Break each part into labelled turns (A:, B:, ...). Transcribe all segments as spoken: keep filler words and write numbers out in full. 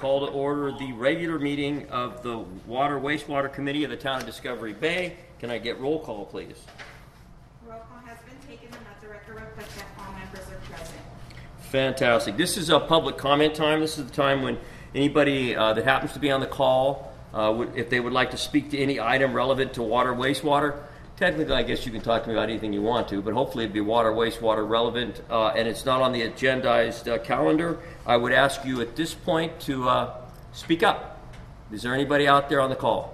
A: call to order the regular meeting of the Water Wastewater Committee of the Town of Discovery Bay. Can I get roll call, please?
B: Roll call has been taken and let the record reflect that all members are present.
A: Fantastic. This is a public comment time. This is the time when anybody uh, that happens to be on the call, uh, would, if they would like to speak to any item relevant to water, wastewater, technically I guess you can talk to me about anything you want to, but hopefully it'd be water, wastewater relevant, uh, and it's not on the agendized uh, calendar. I would ask you at this point to uh, speak up. Is there anybody out there on the call?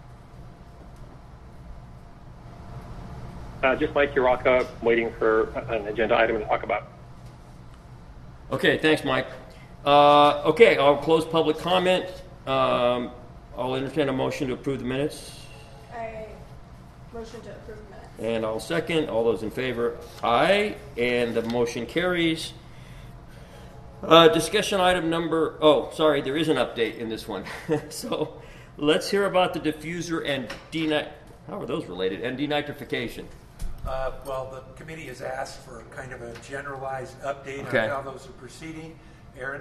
C: Uh, just Mike Uraka, waiting for an agenda item to talk about.
A: Okay, thanks, Mike. Uh, okay, I'll close public comment. Um, I'll entertain a motion to approve the minutes.
D: I motion to approve the minutes.
A: And I'll second. All those in favor, aye. And the motion carries. Uh, discussion item number, oh, sorry, there is an update in this one. So let's hear about the diffuser and denit, how are those related? And denitrification.
E: Uh, well, the committee has asked for kind of a generalized update
A: Okay.
E: on how those are proceeding. Aaron?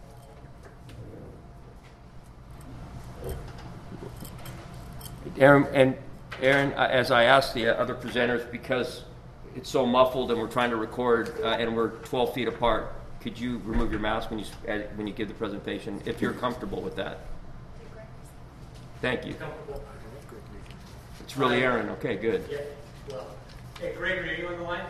A: Aaron, and Aaron, uh, as I asked the other presenters, because it's so muffled and we're trying to record uh, and we're twelve feet apart, could you remove your mask when you uh, when you give the presentation, if you're comfortable with that? Thank you. It's really Aaron. Okay, good.
F: Yeah. Well, hey, Gregory, are you on the line?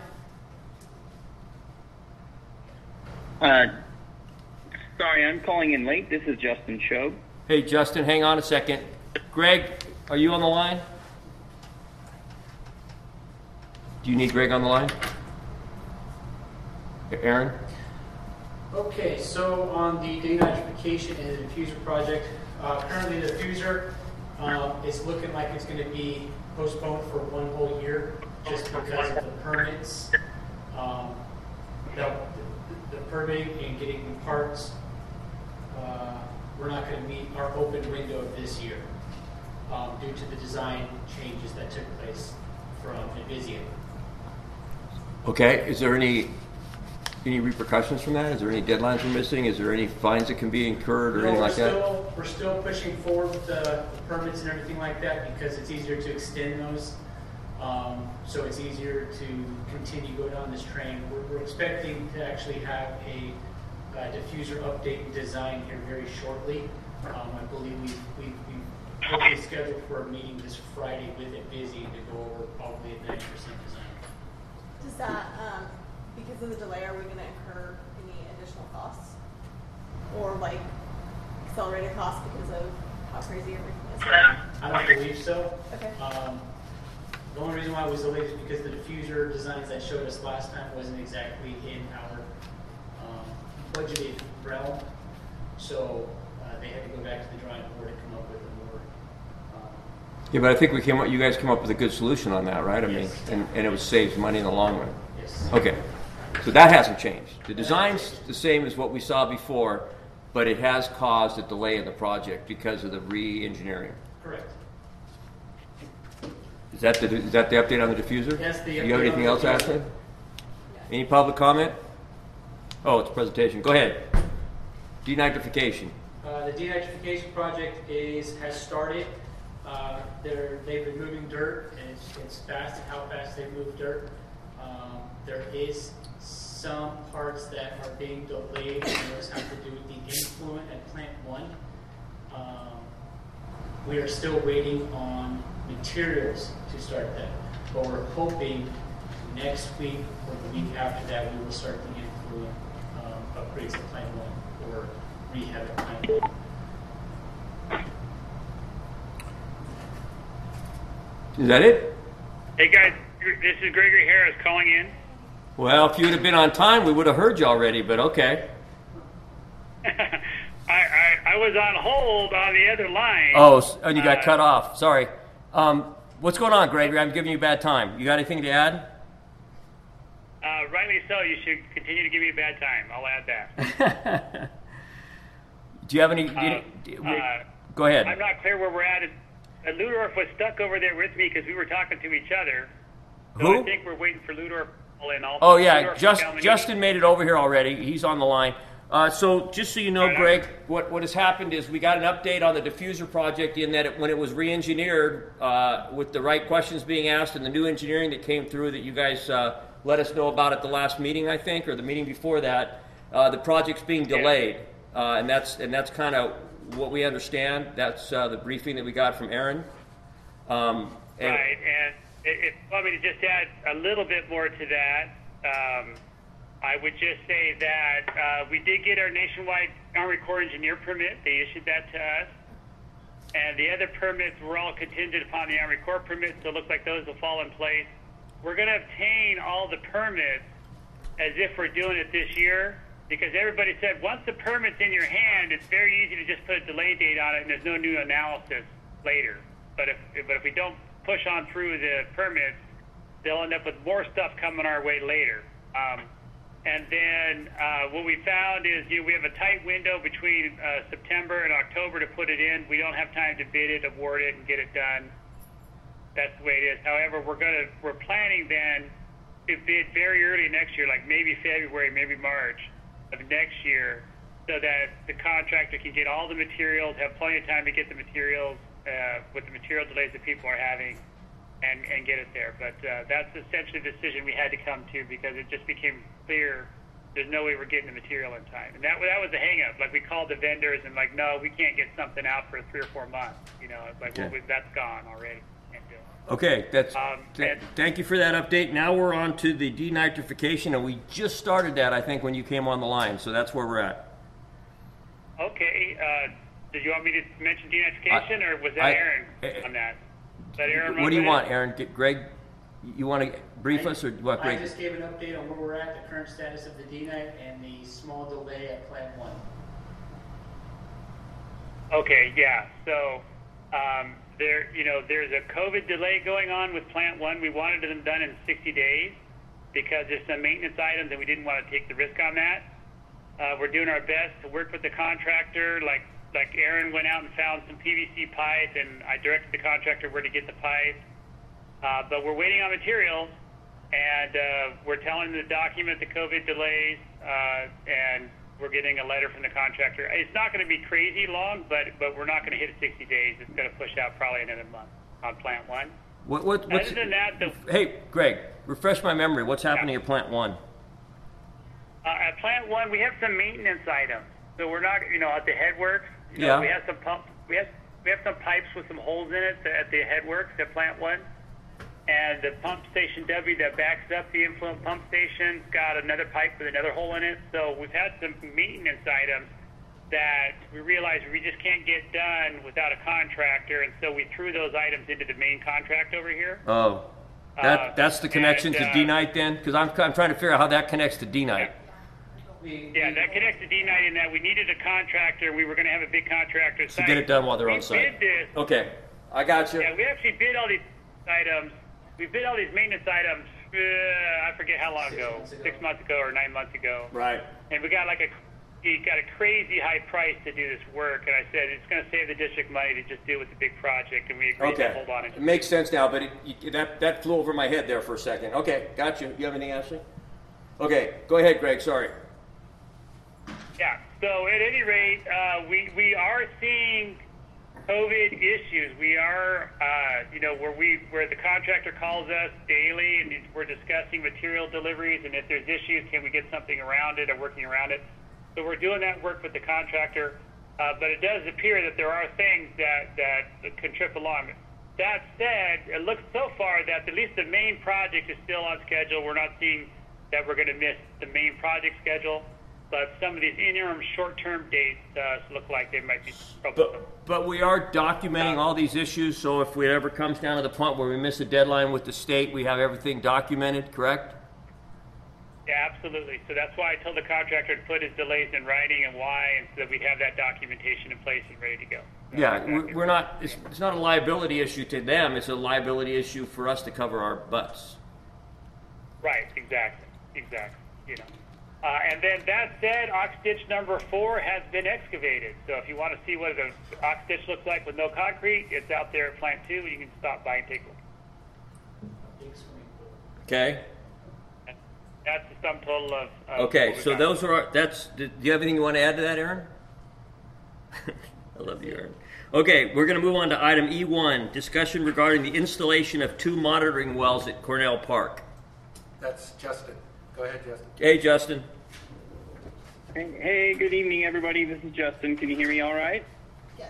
G: Uh, sorry, I'm calling in late. This is Justin Shobe.
A: Hey, Justin, hang on a second. Greg, are you on the line? Do you need Greg on the line? Aaron?
F: Okay, so on the denitrification and the diffuser project, uh, currently the diffuser um, is looking like it's going to be postponed for one whole year just because of the permits. Um, the, the, the permitting and getting the parts, uh, we're not going to meet our open window of this year um, due to the design changes that took place from Envisia.
A: Okay, is there any any repercussions from that? Is there any deadlines we're missing? Is there any fines that can be incurred or
F: No,
A: anything
F: we're
A: like that?
F: still, we're still pushing forward with the, the permits and everything like that because it's easier to extend those. Um, so it's easier to continue go down this train. We're, we're expecting to actually have a uh, diffuser update and design here very shortly. Um, I believe we've, we've, we've hopefully scheduled for a meeting this Friday with Envisia to go over probably a ninety percent design.
D: Does that, um, because of the delay, are we going to incur any additional costs? Or like accelerated costs because of how crazy everything is?
F: I don't believe so.
D: Okay.
F: Um, the only reason why it was delayed is because the diffuser designs that showed us last time wasn't exactly in our um, budgeted realm. So uh, they had to go back to the drawing board to come up with a more. Um,
A: Yeah, but I think we came up, you guys came up with a good solution on that, right? I mean,
F: Yes.
A: and, and it was saves money in the long run.
F: yes.
A: Okay, so that hasn't changed. The design's the same as what we saw before, but it has caused a delay in the project because of the re-engineering.
F: Correct.
A: Is that the is that the update on the diffuser?
F: Yes, the
A: You
F: update
A: have
F: on
A: anything
F: the
A: else,
F: diffuser.
A: Ashley? Any public comment? Oh, it's a presentation. Go ahead. Denitrification.
F: Uh, the denitrification project is has started. Uh, they're they've been moving dirt, and it's, it's fast and how fast they move dirt. Um, there is some parts that are being delayed, and those have to do with the influent at plant one. Um, we are still waiting on materials to start that, but we're hoping next week or the week after that we will start the influent um, upgrades at plant one or rehab at plant one.
A: Is that it?
G: Hey guys, this is Gregory Harris calling in.
A: Well, if you would have been on time, we would have heard you already, but okay.
G: I, I, I was on hold on the other line.
A: Oh, s- and you got
G: Uh,
A: cut off. Sorry. Um, what's going on, Gregory? I'm giving you a bad time. You got anything to add?
G: Uh, rightly so. You should continue to give me a bad time. I'll add that.
A: Do you have any?
G: Uh,
A: do-
G: uh,
A: go ahead.
G: I'm not clear where we're at. Uh, Ludorf was stuck over there with me because we were talking to each other. So
A: Who?
G: I think we're waiting for Ludorf to pull in. Also.
A: Oh yeah,
G: Ludorf
A: Just,
G: from Kalamazoo.
A: Justin made it over here already. He's on the line. Uh, so just so you know,
G: Right on.
A: Greg, what, what has happened is we got an update on the diffuser project in that it, when it was re-engineered uh, with the right questions being asked and the new engineering that came through that you guys uh, let us know about at the last meeting, I think, or the meeting before that, uh, the project's being delayed. Uh, and that's and that's kind of what we understand. That's uh, the briefing that we got from Aaron. Um, and
G: Right, and if if you want me to just add a little bit more to that, um, I would just say that uh, we did get our nationwide Army Corps engineer permit. They issued that to us. And the other permits were all contingent upon the Army Corps permits, so it looks like those will fall in place. We're going to obtain all the permits as if we're doing it this year, because everybody said once the permit's in your hand, it's very easy to just put a delay date on it and there's no new analysis later. But if, but if we don't push on through the permits, they'll end up with more stuff coming our way later. Um, And then uh, what we found is, you know, we have a tight window between uh, September and October to put it in. We don't have time to bid it, award it, and get it done. That's the way it is. However, we're gonna we're planning then to bid very early next year, like maybe February, maybe March of next year, so that the contractor can get all the materials, have plenty of time to get the materials uh, with the material delays that people are having. And, and get it there. But uh, that's essentially the decision we had to come to, because it just became clear there's no way we're getting the material in time. And that that was the hang up. Like, we called the vendors and like, no, we can't get something out for three or four months. You know, it's like,
A: Okay.
G: well, we, that's gone already. Can't do it.
A: Okay, that's.
G: Um,
A: th-
G: and-
A: thank you for that update. Now we're on to the denitrification, and we just started that, I think, when you came on the line. So that's where we're at.
G: Okay. Uh, did you want me to mention denitrification,
A: I-
G: or was that
A: I-
G: Aaron
A: I-
G: on that? Is that Aaron run
A: What do you
G: with
A: want,
G: it?
A: Aaron? Get, Greg, you want to brief us, or what,
F: I
A: Greg?
F: just gave an update on where we're at, the current status of the D NIT and the small delay at Plant One.
G: Okay, yeah. So um, there, you know, there's a COVID delay going on with Plant One. We wanted them done in sixty days because there's some maintenance items, and we didn't want to take the risk on that. Uh, we're doing our best to work with the contractor. Like, like Aaron went out and found some P V C pipe, and I directed the contractor where to get the pipe. Uh, but we're waiting on materials, and uh, we're telling them to document the COVID delays, uh, and we're getting a letter from the contractor. It's not going to be crazy long, but but we're not going to hit sixty days. It's going to push out probably another month on Plant One.
A: What, what, what's,
G: Other than that, the,
A: hey, Greg, refresh my memory. What's happening at Plant One?
G: uh, at Plant One, we have some maintenance items. So we're not, you know, at the headworks. You
A: Yeah.
G: know, we have some pump. We have we have some pipes with some holes in it at the headworks at Plant One. And the pump station W that backs up the influent pump station's got another pipe with another hole in it. So we've had some maintenance items that we realized we just can't get done without a contractor, and so we threw those items into the main contract over here.
A: Oh, that
G: Uh,
A: that's the connection
G: and,
A: to
G: uh,
A: D NIT then? Because I'm, I'm trying to figure out how that connects to D NIT.
F: We,
G: Yeah,
F: we-
G: that connects to D NIT in that we needed a contractor. We were going to have a big contractor
A: So
G: site.
A: get it done while they're
G: we
A: on site.
G: Bid this.
A: Okay, I got you.
G: Yeah, we actually bid all these items. We bid all these maintenance items. Uh, I forget how long
F: Six
G: ago,
F: months ago.
G: six months ago or nine months ago.
A: Right.
G: And we got like a, we got a crazy high price to do this work. And I said it's going to save the district money to just deal with the big project, and we agreed to
A: Okay.
G: hold on. And
A: It makes sense now, but it, you, that that flew over my head there for a second. Okay, got you. You have anything, Ashley? Okay, go ahead, Greg. Sorry.
G: Yeah. So at any rate, uh, we we are seeing COVID issues. We are, uh, you know, where we where the contractor calls us daily, and we're discussing material deliveries, and if there's issues, can we get something around it or working around it? So we're doing that work with the contractor, uh, but it does appear that there are things that that can trip along. That said, it looks so far that at least the main project is still on schedule. We're not seeing that we're going to miss the main project schedule. But some of these interim short-term dates uh, look like they might be troublesome.
A: But but we are documenting all these issues, so if it ever comes down to the point where we miss a deadline with the state, we have everything documented, correct?
G: Yeah, absolutely. So that's why I told the contractor to put his delays in writing and why, and so that we'd have that documentation in place and ready to go. So
A: Yeah,
G: exactly.
A: we're, we're not. It's, it's not a liability issue to them. It's a liability issue for us to cover our butts.
G: Right, exactly, exactly. You know. Uh, and then that said, ox ditch number four has been excavated. So if you want to see what the ox ditch looks like with no concrete, it's out there at Plant Two, and you can stop by and take a look.
F: big swimming pool.
A: Okay.
G: that's the sum total of. of
A: Okay,
G: what we've
A: so
G: got.
A: those are, our- that's, do you have anything you want to add to that, Aaron? I love you, Aaron. Okay, we're going to move on to item E one, discussion regarding the installation of two monitoring wells at Cornell Park.
E: That's Justin. Go ahead, Justin.
A: Hey, Justin.
H: Hey, hey, good evening, everybody. This is Justin. Can you hear me all right?
D: Yes.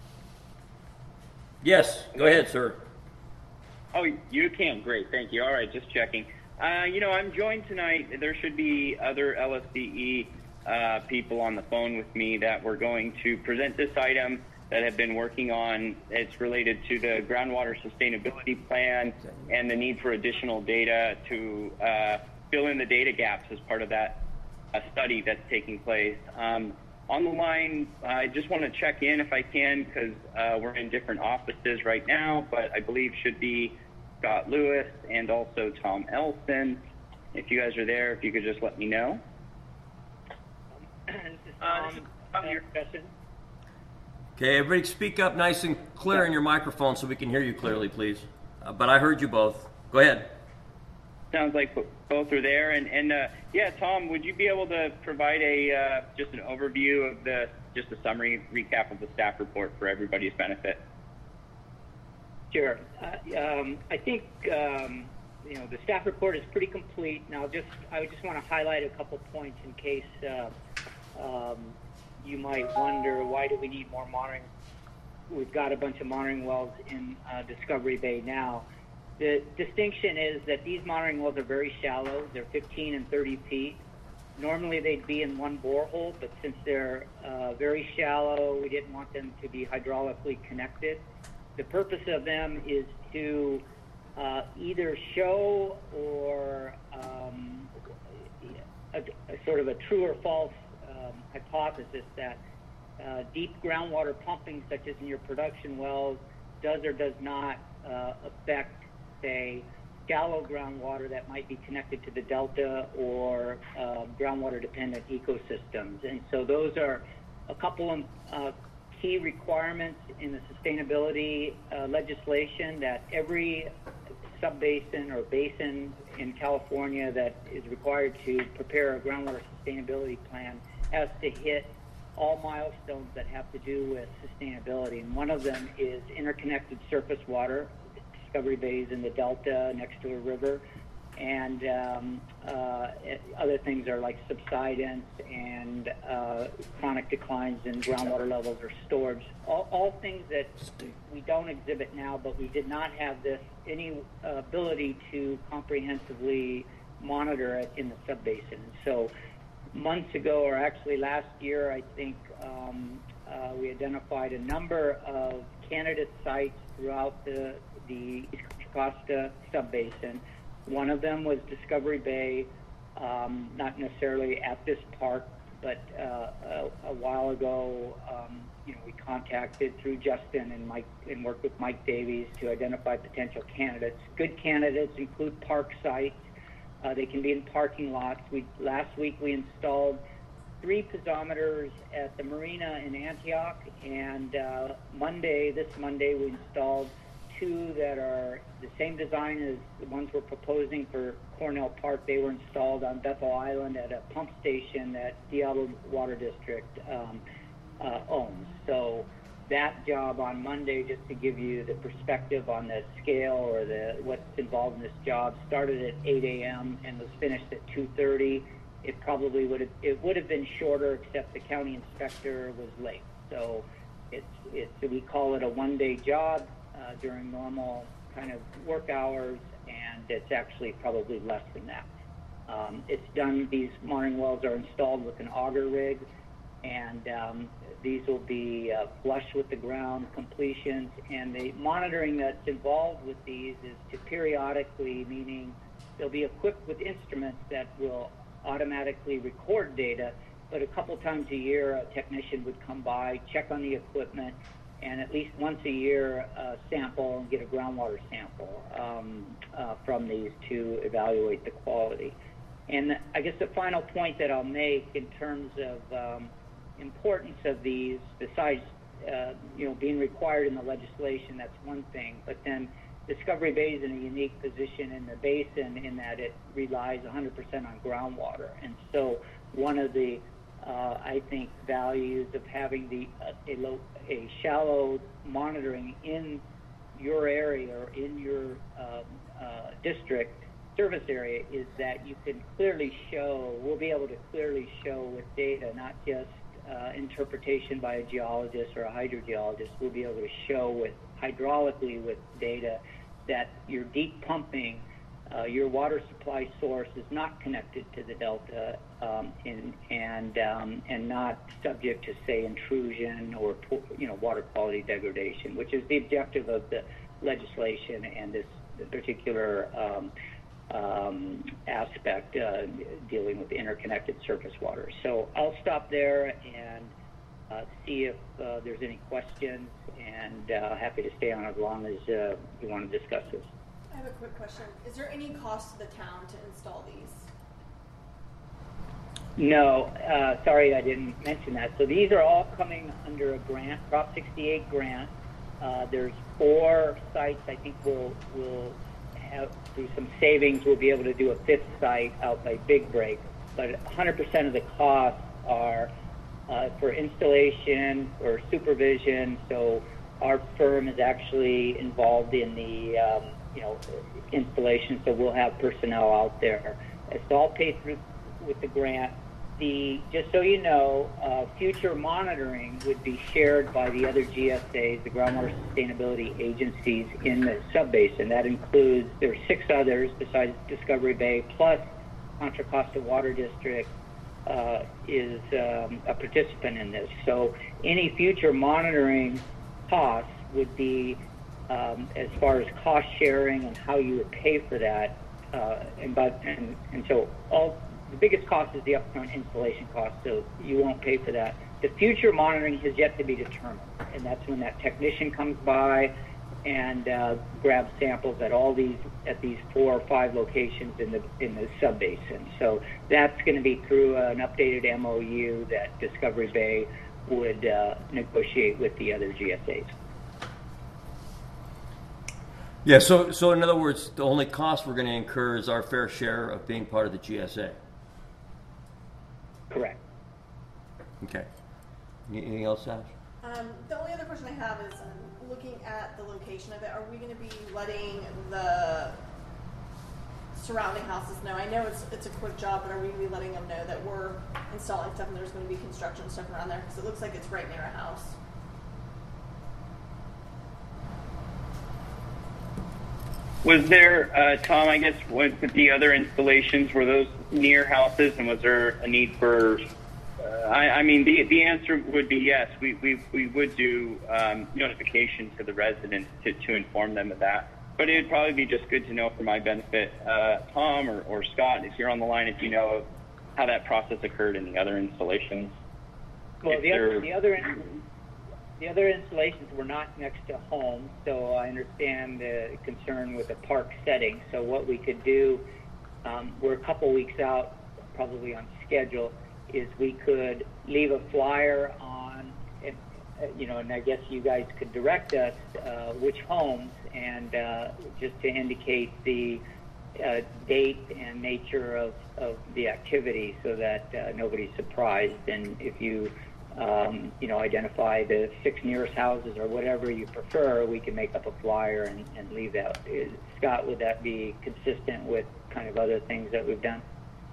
A: Yes, go ahead, sir.
H: Oh, you can. Great. Thank you. All right, just checking. Uh, you know, I'm joined tonight. There should be other L S D E uh, people on the phone with me that we're going to present this item that have been working on. It's related to the groundwater sustainability plan and the need for additional data to uh, fill in the data gaps as part of that uh, study that's taking place. Um, on the line, I just want to check in if I can, because uh, we're in different offices right now, but I believe should be Scott Lewis and also Tom Elson. If you guys are there, if you could just let me know.
F: This is Tom.
H: Uh, this is
F: Justin.
A: Okay, everybody speak up nice and clear in your microphone so we can hear you clearly, please. Uh, but I heard you both. Go ahead.
H: Sounds like b- both are there. And, and uh, yeah, Tom, would you be able to provide a uh, just an overview of the, just a summary recap of the staff report for everybody's benefit?
I: Sure. Uh, um, I think um, you know the staff report is pretty complete. Now, just I would just want to highlight a couple points in case uh, um, you might wonder why do we need more monitoring. We've got a bunch of monitoring wells in uh, Discovery Bay now. The distinction is that these monitoring wells are very shallow. They're fifteen and thirty feet. Normally they'd be in one borehole, but since they're uh, very shallow, we didn't want them to be hydraulically connected. The purpose of them is to uh, either show or um, a, a sort of a true or false um, hypothesis that uh, deep groundwater pumping, such as in your production wells, does or does not uh, affect, say, shallow groundwater that might be connected to the delta or uh, groundwater-dependent ecosystems. And so those are a couple of uh, key requirements in the sustainability uh, legislation that every subbasin or basin in California that is required to prepare a groundwater sustainability plan has to hit all milestones that have to do with sustainability. And one of them is interconnected surface water. Discovery Bay is in the delta next to a river. And um, uh, other things are like subsidence and uh, chronic declines in groundwater levels or storage. All, all things that we don't exhibit now, but we did not have this any uh, ability to comprehensively monitor it in the subbasin. And so months ago, or actually last year, I think um, uh, we identified a number of candidate sites throughout the, the East Costa subbasin. One of them was Discovery Bay, um, not necessarily at this park, but uh, a, a while ago, um, you know, we contacted through Justin and Mike and worked with Mike Davies to identify potential candidates. Good candidates include park sites. Uh, they can be in parking lots. We last week we installed three piezometers at the marina in Antioch, and uh, Monday, this Monday, we installed two that are the same design as the ones we're proposing for Cornell Park. They were installed on Bethel Island at a pump station that Diablo Water District um, uh, owns. So that job on Monday, just to give you the perspective on the scale or the what's involved in this job, started at eight a m and was finished at two thirty. It probably would have it would have been shorter, except the county inspector was late. So it's it's we call it a one-day job uh, during normal kind of work hours, and it's actually probably less than that. Um, it's done. These monitoring wells are installed with an auger rig, and um, these will be uh, flush with the ground completions. And the monitoring that's involved with these is to periodically, meaning they'll be equipped with instruments that will automatically record data, but a couple times a year a technician would come by, check on the equipment, and at least once a year uh, sample and get a groundwater sample um, uh, from these to evaluate the quality. And I guess the final point that I'll make in terms of um, importance of these, besides uh, you know being required in the legislation, that's one thing, but then Discovery Bay is in a unique position in the basin in that it relies one hundred percent on groundwater. And so one of the, uh, I think, values of having the uh, a, low, a shallow monitoring in your area or in your um, uh, district service area is that you can clearly show, we'll be able to clearly show with data, not just uh, interpretation by a geologist or a hydrogeologist, we'll be able to show with hydraulically with data that your deep pumping, uh, your water supply source is not connected to the delta um, in, and um, and not subject to, say, intrusion or you know water quality degradation, which is the objective of the legislation and this particular um, um, aspect uh, dealing with interconnected surface water. So I'll stop there and uh, see if uh, there's any questions, and uh, happy to stay on as long as uh, you want to discuss this.
D: I have a quick question. Is there any cost to the town to install these?
I: No, uh, sorry I didn't mention that. So these are all coming under a grant, Prop sixty-eight grant. Uh, there's four sites. I think we'll, we'll have, through some savings, we'll be able to do a fifth site out by Big Break. But one hundred percent of the costs are uh, for installation or supervision. So our firm is actually involved in the um, you know installation. So we'll have personnel out there. It's all paid through with the grant. The, just so you know, uh, future monitoring would be shared by the other G S As, the groundwater sustainability agencies in the subbasin. That includes, there are six others besides Discovery Bay, plus Contra Costa Water District uh, is um, a participant in this. So any future monitoring costs would be, um, as far as cost sharing and how you would pay for that, uh, and, but, and, and so all, the biggest cost is the upfront installation cost, so you won't pay for that. The future monitoring has yet to be determined, and that's when that technician comes by and uh, grabs samples at all these at these four or five locations in the in the subbasin. So that's going to be through an updated M O U that Discovery Bay would uh, negotiate with the other G S As.
A: Yeah. So so in other words, the only cost we're going to incur is our fair share of being part of the G S A.
I: Correct.
A: Okay. Anything else, Ash?
D: Um, the only other question I have is um, looking at the location of it. Are we going to be letting the surrounding houses know? I know it's it's a quick job, but are we going to be letting them know that we're installing stuff and there's going to be construction stuff around there? Because it looks like it's right near a house.
H: Was there, uh, Tom, I guess, with the other installations, were those near houses, and was there a need for, uh, I, I mean, the the answer would be yes. We we, we would do um, notification to the residents to, to inform them of that. But it would probably be just good to know for my benefit, uh, Tom or, or Scott, if you're on the line, if you know of how that process occurred in the other installations.
I: Well, the other, the other The other installations were not next to homes, so I understand the concern with the park setting. So what we could do, um, we're a couple weeks out, probably on schedule, is we could leave a flyer on, you know, and I guess you guys could direct us uh, which homes, and uh, just to indicate the uh, date and nature of, of the activity so that uh, nobody's surprised. And if you Um, you know, identify the six nearest houses or whatever you prefer, we can make up a flyer and, and leave that. Is, Scott, would that be consistent with kind of other things that we've done?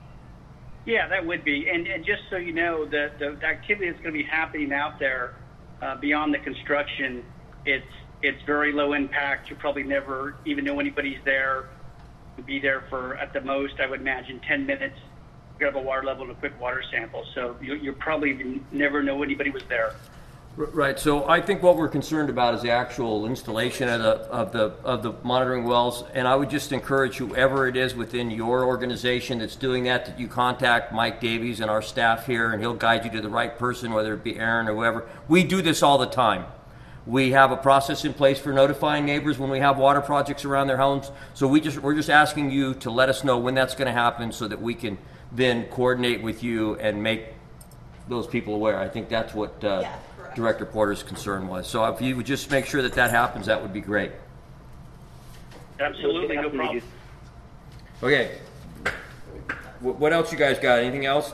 J: Yeah, that would be. And, and just so you know, the, the activity that's going to be happening out there uh, beyond the construction, it's it's very low impact. You probably never even know anybody's there. You'll be there for, at the most, I would imagine, ten minutes. Grab a water level and a quick water sample, so you, you probably never know anybody was there.
A: Right. So I think what we're concerned about is the actual installation of the of the of the monitoring wells, and I would just encourage whoever it is within your organization that's doing that, that you contact Mike Davies and our staff here, and he'll guide you to the right person, whether it be Aaron or whoever. We do this all the time. We have a process in place for notifying neighbors when we have water projects around their homes. So we just we're just asking you to let us know when that's going to happen, so that we can then coordinate with you and make those people aware. I think that's what uh,
D: yeah,
A: Director Porter's concern was. So if you would just make sure that that happens, that would be great.
G: Absolutely, no problem.
A: Okay. Wh- What else you guys got? Anything else?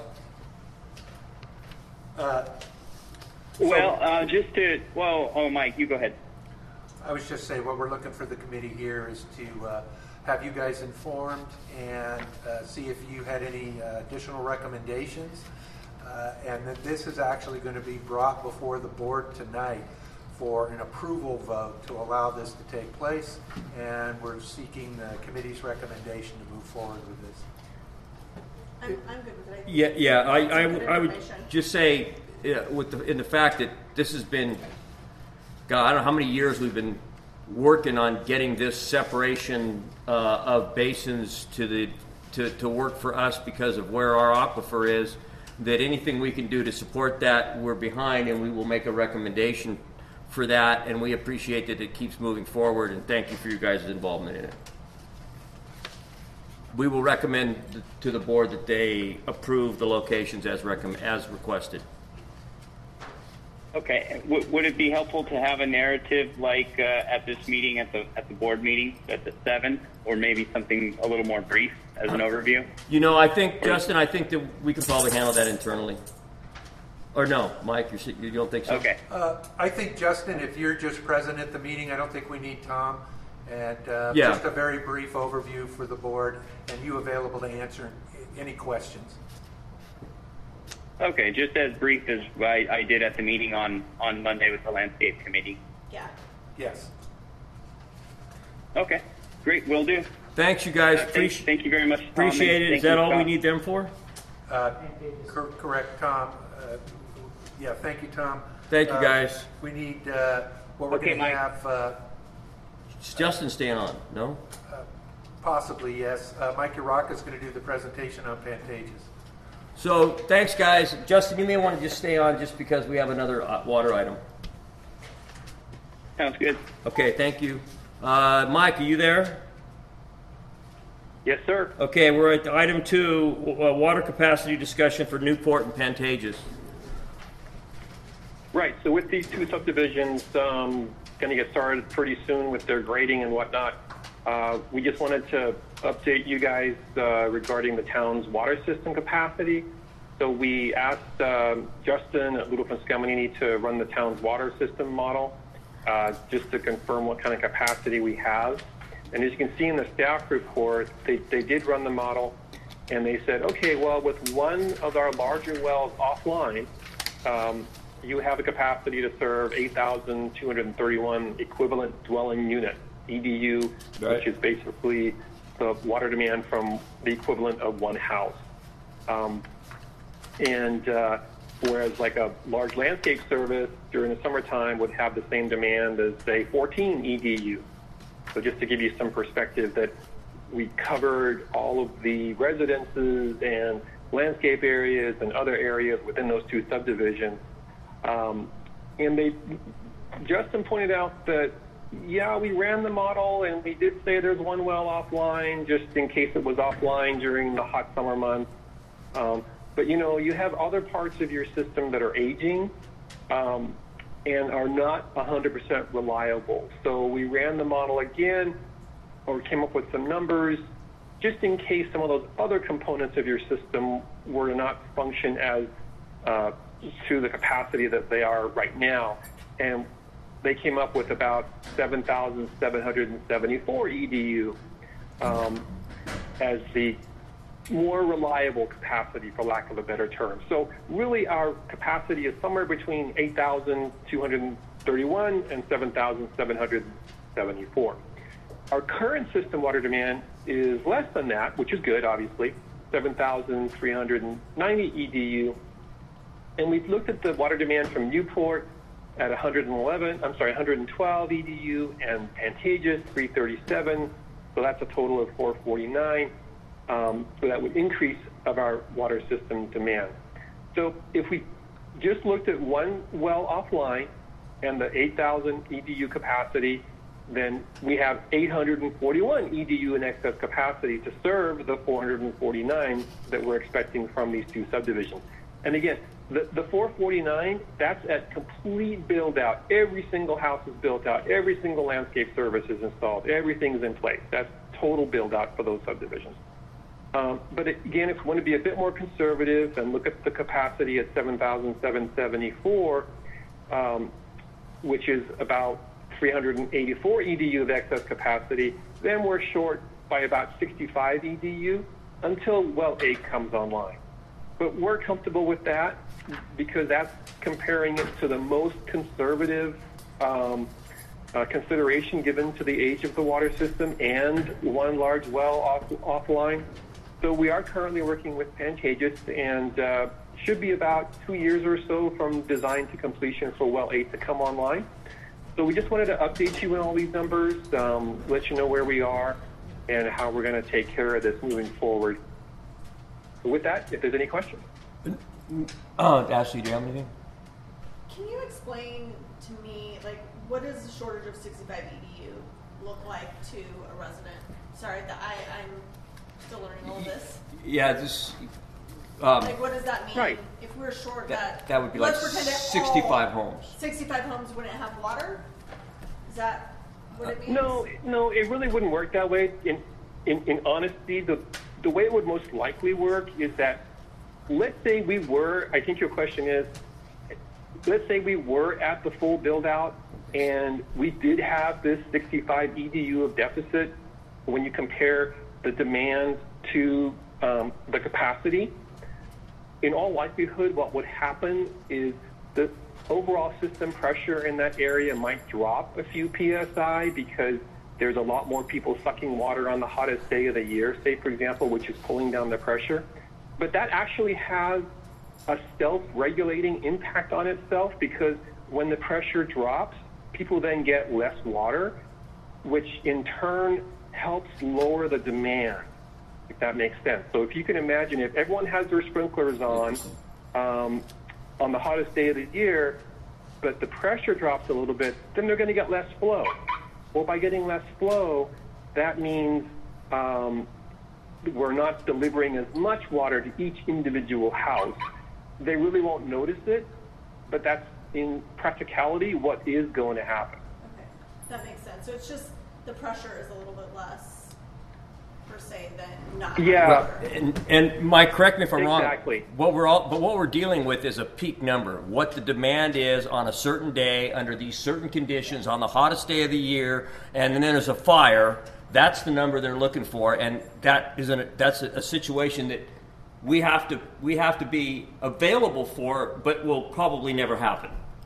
E: Uh,
H: Well, uh, just to, well, oh, Mike, you go ahead.
E: I was just saying, what we're looking for the committee here is to uh, have you guys informed and uh, see if you had any uh, additional recommendations. Uh, and that this is actually going to be brought before the board tonight for an approval vote to allow this to take place. And we're seeking the committee's recommendation to move forward with this.
D: I'm, I'm good with it.
A: Yeah, yeah. I, I,
D: Some good
A: I would
D: information.
A: just say, yeah, with the, in the fact that this has been, God, I don't know how many years we've been working on getting this separation uh, of basins to the to, to work for us because of where our aquifer is. That anything we can do to support that, we're behind, and we will make a recommendation for that. And we appreciate that it keeps moving forward. And thank you for your guys' involvement in it. We will recommend to the board that they approve the locations as recomm- as requested.
H: Okay. W- would it be helpful to have a narrative like uh, at this meeting, at the at the board meeting, at the seven, or maybe something a little more brief as an overview?
A: You know, I think, Justin, I think that we can probably handle that internally. Or no, Mike, you're, you don't think so?
H: Okay.
E: Uh, I think, Justin, if you're just present at the meeting, I don't think we need Tom. And uh,
A: Yeah.
E: just a very brief overview for the board, and you available to answer any questions.
H: Okay, just as brief as I, I did at the meeting on, on Monday with the landscape committee.
D: Yeah.
E: Yes.
H: Okay, great, will do.
A: Thanks, you guys.
H: Uh, thank,
A: Appreciate
H: thank you very much, Tom,
A: appreciate
H: and
A: it. Is
H: thank
A: that
H: you,
A: all we
H: Scott.
A: need them for?
E: Uh, cor- correct, Tom. Uh, yeah, thank you, Tom.
A: Thank you,
E: Uh,
A: guys.
E: We need, uh, what we're
H: Okay,
E: going to
H: Mike.
E: have, uh,
A: Is Justin staying on? No?
E: possibly, yes. Uh, Mike Uraka is going to do the presentation on Pantages.
A: So, thanks, guys. Justin, you may want to just stay on just because we have another uh, water item.
H: Sounds good.
A: Okay, thank you. Uh, Mike, are you there?
C: Yes, sir.
A: Okay, we're at item two, uh, water capacity discussion for Newport and Pantages.
C: Right. So with these two subdivisions, um, going to get started pretty soon with their grading and whatnot. Uh, we just wanted to update you guys uh, regarding the town's water system capacity. So we asked um, Justin at Ludolf and Scamanini to run the town's water system model uh, just to confirm what kind of capacity we have. And as you can see in the staff report, they, they did run the model, and they said, okay, well, with one of our larger wells offline, um, you have a capacity to serve eight thousand two hundred thirty-one equivalent dwelling unit, E D U,
A: Right.
C: which is basically the water demand from the equivalent of one house. Um, and uh, whereas like a large landscape service during the summertime would have the same demand as, say, fourteen E D U. So just to give you some perspective that we covered all of the residences and landscape areas and other areas within those two subdivisions. Um, and they, Justin pointed out that, yeah, we ran the model and we did say there's one well offline just in case it was offline during the hot summer months. Um, but, you know, you have other parts of your system that are aging um, and are not one hundred percent reliable. So we ran the model again, or came up with some numbers, just in case some of those other components of your system were to not function as uh, to the capacity that they are right now. And they came up with about seven thousand seven hundred seventy-four E D U um, as the more reliable capacity, for lack of a better term. So really our capacity is somewhere between eight thousand two hundred thirty-one and seven thousand seven hundred seventy-four. Our current system water demand is less than that, which is good, obviously, seven thousand three hundred ninety E D U. And we've looked at the water demand from Newport at one hundred eleven, I'm sorry, one hundred twelve E D U, and Pantages three thirty-seven. So that's a total of four forty-nine. Um, so that would increase of our water system demand. So if we just looked at one well offline and the eight thousand E D U capacity, then we have eight hundred forty-one E D U in excess capacity to serve the four hundred forty-nine that we're expecting from these two subdivisions. And again, The, the four forty-nine, that's at complete build out. Every single house is built out. Every single landscape service is installed. Everything's in place. That's total build out for those subdivisions. Um, but it, again, if we want to be a bit more conservative and look at the capacity at seven thousand seven hundred seventy-four, um, which is about three hundred eighty-four E D U of excess capacity, then we're short by about sixty-five E D U until well eight comes online. But we're comfortable with that because that's comparing it to the most conservative um, uh, consideration given to the age of the water system and one large well off, offline. So we are currently working with Pantages and uh, should be about two years or so from design to completion for well eight to come online. So we just wanted to update you on all these numbers, um, let you know where we are and how we're going to take care of this moving forward. So with that, if there's any questions.
A: Uh, Ashley, do you have anything?
D: Can you explain to me, like, what does the shortage of sixty-five E D U look like to a resident? Sorry, that I, I'm still learning all of this.
A: Yeah, this. Um,
D: like, what does that mean?
C: Right.
D: If we're short
A: that,
D: that,
A: that would be like
D: let's pretend that
A: sixty-five
D: all
A: homes.
D: sixty-five homes wouldn't have water? Is that what it means?
C: No, no, it really wouldn't work that way. In, in, in honesty, the, the way it would most likely work is that, let's say we were, I think your question is, let's say we were at the full build out and we did have this sixty-five E D U of deficit when you compare the demand to um, the capacity. In all likelihood, what would happen is the overall system pressure in that area might drop a few P S I because there's a lot more people sucking water on the hottest day of the year, say, for example, which is pulling down the pressure. But that actually has a self-regulating impact on itself because when the pressure drops, people then get less water, which in turn helps lower the demand, if that makes sense. So if you can imagine, if everyone has their sprinklers on um, on the hottest day of the year, but the pressure drops a little bit, then they're going to get less flow. Well, by getting less flow, that means um, we're not delivering as much water to each individual house. They really won't notice it, but that's in practicality what is going to happen.
D: Okay, that makes sense. So it's just the pressure is a little bit less, per se, than not.
C: Yeah.
A: Well, and, and Mike, correct me if I'm wrong.
C: Exactly.
A: What we're all, but what we're dealing with is a peak number. What the demand is on a certain day under these certain conditions on the hottest day of the year, and then there's a fire. That's the number they're looking for, and that is an, that's a, a situation that we have to we have to be available for, but will probably never happen.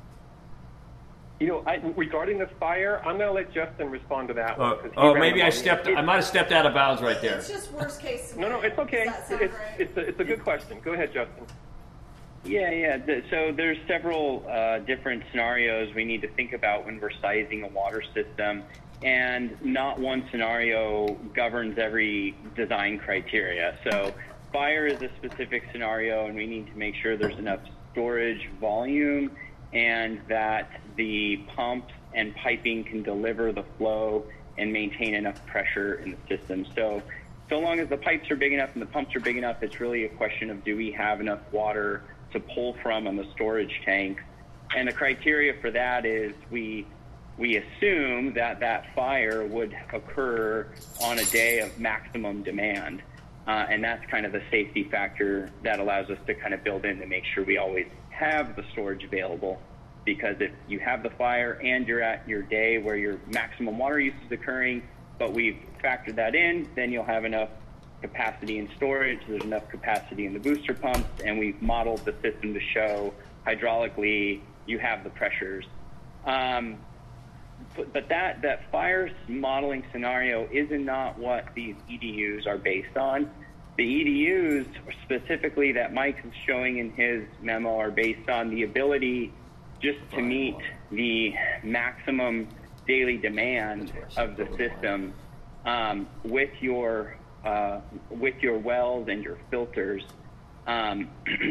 C: You know, I, regarding the fire, I'm going to let Justin respond to that one.
A: Uh,
C: 'cause he
A: oh,
C: ran
A: maybe I
C: along.
A: stepped.
C: It-
A: I might have stepped out of bounds right there.
D: It's just worst case
C: No,
D: scenario.
C: no, it's okay.
D: Does that sound
C: It's,
D: right?
C: it's, a, it's a good question. Go ahead, Justin.
H: Yeah, yeah. th- So there's several uh, different scenarios we need to think about when we're sizing a water system, and not one scenario governs every design criteria. So fire is a specific scenario, and we need to make sure there's enough storage volume and that the pumps and piping can deliver the flow and maintain enough pressure in the system. So, so long as the pipes are big enough and the pumps are big enough, it's really a question of do we have enough water to pull from on the storage tanks. And the criteria for that is we we assume that that fire would occur on a day of maximum demand. Uh, and that's kind of the safety factor that allows us to kind of build in to make sure we always have the storage available. Because if you have the fire and you're at your day where your maximum water use is occurring, but we've factored that in, then you'll have enough capacity in storage, there's enough capacity in the booster pumps, and we've modeled the system to show hydraulically you have the pressures. Um, but, but that, that fire modeling scenario is not what these E D Us are based on. The E D Us specifically that Mike is showing in his memo are based on the ability just to meet the maximum daily demand of the system um, with your uh, with your wells and your filters. Um,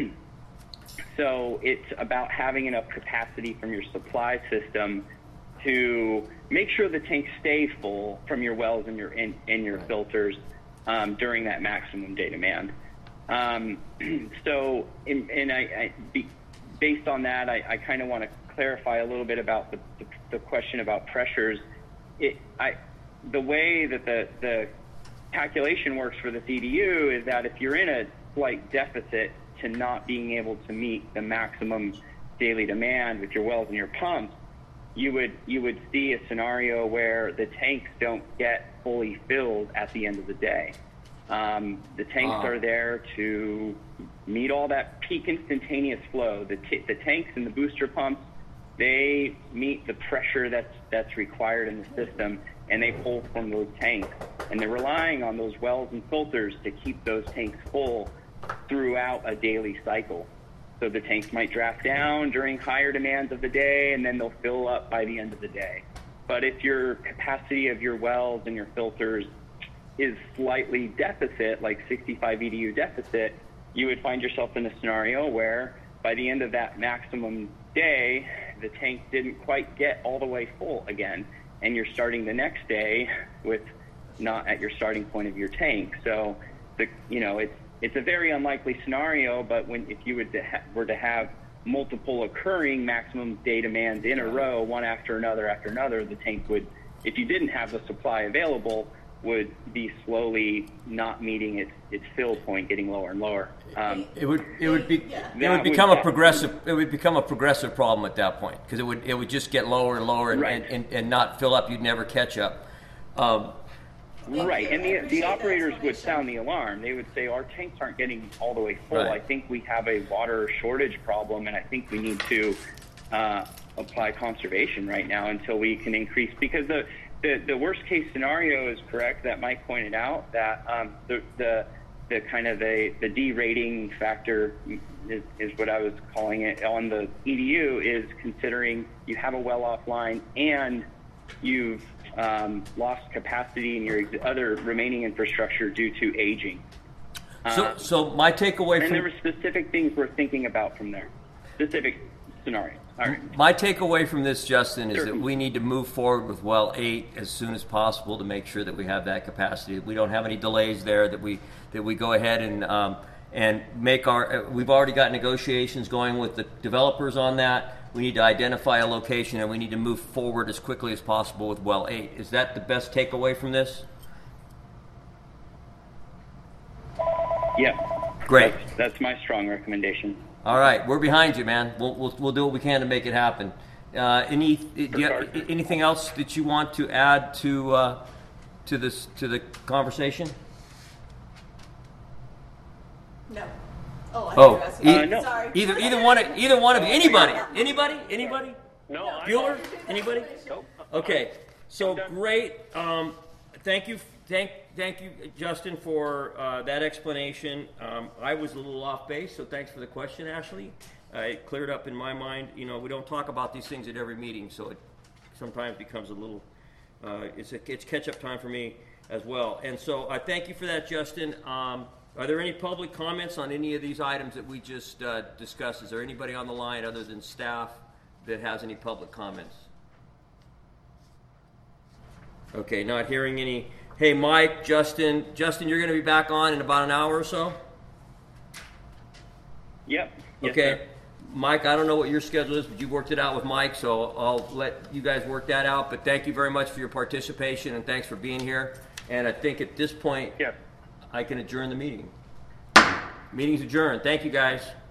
H: so it's about having enough capacity from your supply system to make sure the tanks stay full from your wells and your and, and your filters um, during that maximum day demand. Um, so, and, and I, I be, based on that, I, I kind of want to clarify a little bit about the, the, the question about pressures. It, I, the way that the, the calculation works for the C D U is that if you're in a slight deficit to not being able to meet the maximum daily demand with your wells and your pumps, you would you would see a scenario where the tanks don't get fully filled at the end of the day. Um, the tanks
A: Ah.
H: are there to meet all that peak instantaneous flow. The, t- the tanks and the booster pumps, they meet the pressure that's that's required in the system, and they pull from those tanks. And they're relying on those wells and filters to keep those tanks full throughout a daily cycle. So the tanks might draft down during higher demands of the day, and then they'll fill up by the end of the day. But if your capacity of your wells and your filters is slightly deficit, like sixty-five E D U deficit, you would find yourself in a scenario where by the end of that maximum day, the tank didn't quite get all the way full again, and you're starting the next day with not at your starting point of your tank. So, the, you know, it's it's a very unlikely scenario, but when if you would to ha- were to have multiple occurring maximum day demands in a row, one after another after another, the tank would, if you didn't have the supply available, would be slowly not meeting its its fill point, getting lower and lower. Um,
A: It would it would be
D: Yeah.
A: it
H: That
A: would become
H: would-
A: a progressive it would become a progressive problem at that point, because it would it would just get lower and lower and,
H: Right.
A: and, and, and not fill up. You'd never catch up. Um,
D: Thank
H: Right,
D: you.
H: and
D: I
H: the,
D: appreciate
H: the
D: the
H: operators would
D: explanation.
H: sound the alarm. They would say, our tanks aren't getting all the way full.
A: Right.
H: I think we have a water shortage problem, and I think we need to uh, apply conservation right now until we can increase, because the, the, the worst case scenario is correct that Mike pointed out, that um, the, the, the kind of the, the derating factor is, is what I was calling it on the E D U, is considering you have a well offline and you've um, lost capacity in your ex- other remaining infrastructure due to aging.
A: so
H: Uh,
A: so my takeaway
H: and
A: from
H: there were specific things we're thinking about from there, specific scenarios. All right.
A: My takeaway from this, Justin, is that
H: Certainly.
A: we need to move forward with well eight as soon as possible to make sure that we have that capacity. We don't have any delays there. That we that we go ahead and um, and make our. Uh, we've already got negotiations going with the developers on that. We need to identify a location, and we need to move forward as quickly as possible with well eight. Is that the best takeaway from this?
H: Yeah.
A: Great.
H: That's, that's my strong recommendation.
A: All right, we're behind you, man. We'll we'll, we'll do what we can to make it happen. Uh, any do you have anything else that you want to add to uh, to this to the conversation?
D: No. Oh, I
A: Oh,
D: thought you were asking.
A: e-
H: Uh, no.
D: Sorry.
A: Either either one of either one of you. Anybody? Anybody? Anybody?
C: No, I,
A: Bueller? Anybody?
C: Nope.
A: Okay. So
C: I'm done.
A: great. Um, thank you. Thank thank you, Justin, for uh, that explanation. Um, I was a little off base, so thanks for the question, Ashley. Uh, it cleared up in my mind. You know, we don't talk about these things at every meeting, so it sometimes becomes a little. Uh, it's a, it's catch up time for me as well. And so I thank you for that, Justin. Um, Are there any public comments on any of these items that we just uh, discussed? Is there anybody on the line other than staff that has any public comments? Okay, not hearing any. Hey, Mike, Justin. Justin, you're going to be back on in about an hour or so?
H: Yep. Yes,
A: Okay.
H: sir.
A: Mike, I don't know what your schedule is, but you worked it out with Mike, so I'll let you guys work that out. But thank you very much for your participation, and thanks for being here. And I think at this point,
C: yes.
A: I can adjourn the meeting. Meeting's adjourned. Thank you, guys.